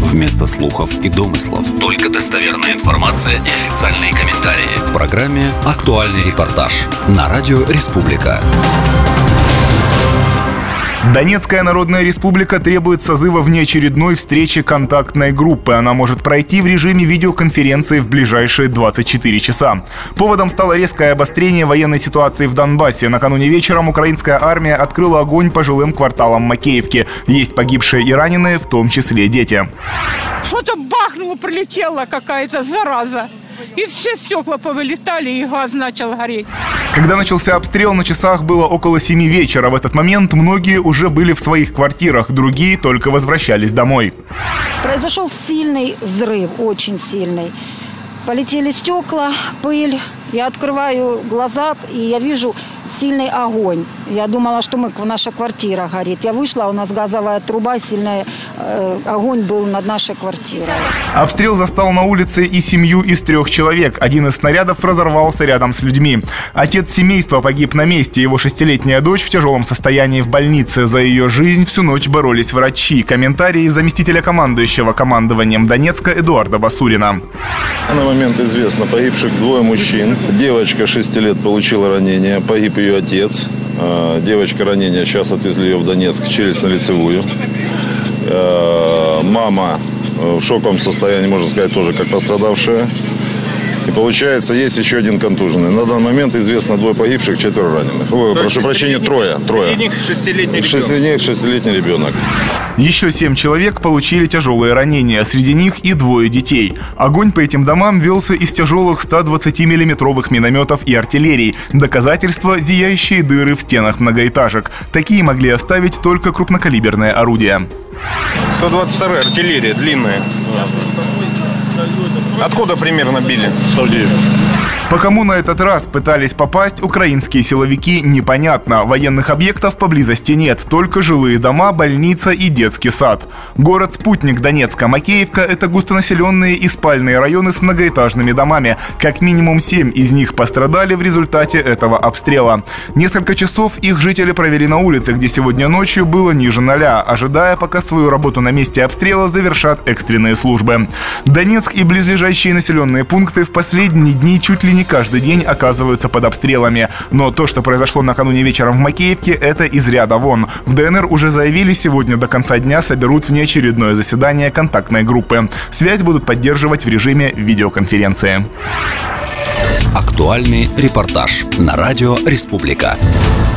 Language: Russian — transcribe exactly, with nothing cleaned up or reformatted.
Вместо слухов и домыслов только достоверная информация и официальные комментарии. В программе «Актуальный репортаж» на радио «Республика». Донецкая Народная Республика требует созыва внеочередной встречи контактной группы. Она может пройти в режиме видеоконференции в ближайшие двадцать четыре часа. Поводом стало резкое обострение военной ситуации в Донбассе. Накануне вечером украинская армия открыла огонь по жилым кварталам Макеевки. Есть погибшие и раненые, в том числе дети. Что-то бахнуло, прилетела какая-то зараза. И все стекла повылетали, и газ начал гореть. Когда начался обстрел, на часах было около семи вечера. В этот момент многие уже были в своих квартирах, другие только возвращались домой. Произошел сильный взрыв, очень сильный. Полетели стекла, пыль. Я открываю глаза, и я вижу сильный огонь. Я думала, что мы, наша квартира горит. Я вышла, у нас газовая труба, сильный э, огонь был над нашей квартирой. Обстрел застал на улице и семью из трех человек. Один из снарядов разорвался рядом с людьми. Отец семейства погиб на месте. Его шестилетняя дочь в тяжелом состоянии в больнице. За ее жизнь всю ночь боролись врачи. Комментарии заместителя командующего командованием Донецка Эдуарда Басурина. На момент известно, погибших двое мужчин. Девочка шести лет получила ранение, погиб ее отец. Девочка ранения, сейчас отвезли ее в Донецк, челюстно-лицевую. Мама в шоковом состоянии, можно сказать, тоже как пострадавшая. И получается, есть еще один контуженный. На данный момент известно двое погибших, четверо раненых. Ой, прошу прощения, трое. трое. Шестилетний ребенок. Шестилетний ребенок. Еще семь человек получили тяжелые ранения, среди них и двое детей. Огонь по этим домам велся из тяжелых ста двадцатимиллиметровых минометов и артиллерии. Доказательство – зияющие дыры в стенах многоэтажек. Такие могли оставить только крупнокалиберные орудия. сто двадцать вторая артиллерия, длинная. Откуда примерно били? По кому на этот раз пытались попасть украинские силовики, непонятно. Военных объектов поблизости нет, только жилые дома, больница и детский сад. Город-спутник Донецка Макеевка – это густонаселенные и спальные районы с многоэтажными домами. Как минимум семь из них пострадали в результате этого обстрела. Несколько часов их жители провели на улице, где сегодня ночью было ниже ноля, ожидая, пока свою работу на месте обстрела завершат экстренные службы. Донецк и близлежащие населенные пункты в последние дни чуть ли не каждый день оказываются под обстрелами. Но то, что произошло накануне вечером в Макеевке, это из ряда вон. В ДНР уже заявили, сегодня до конца дня соберут внеочередное заседание контактной группы. Связь будут поддерживать в режиме видеоконференции. Актуальный репортаж на радио «Республика».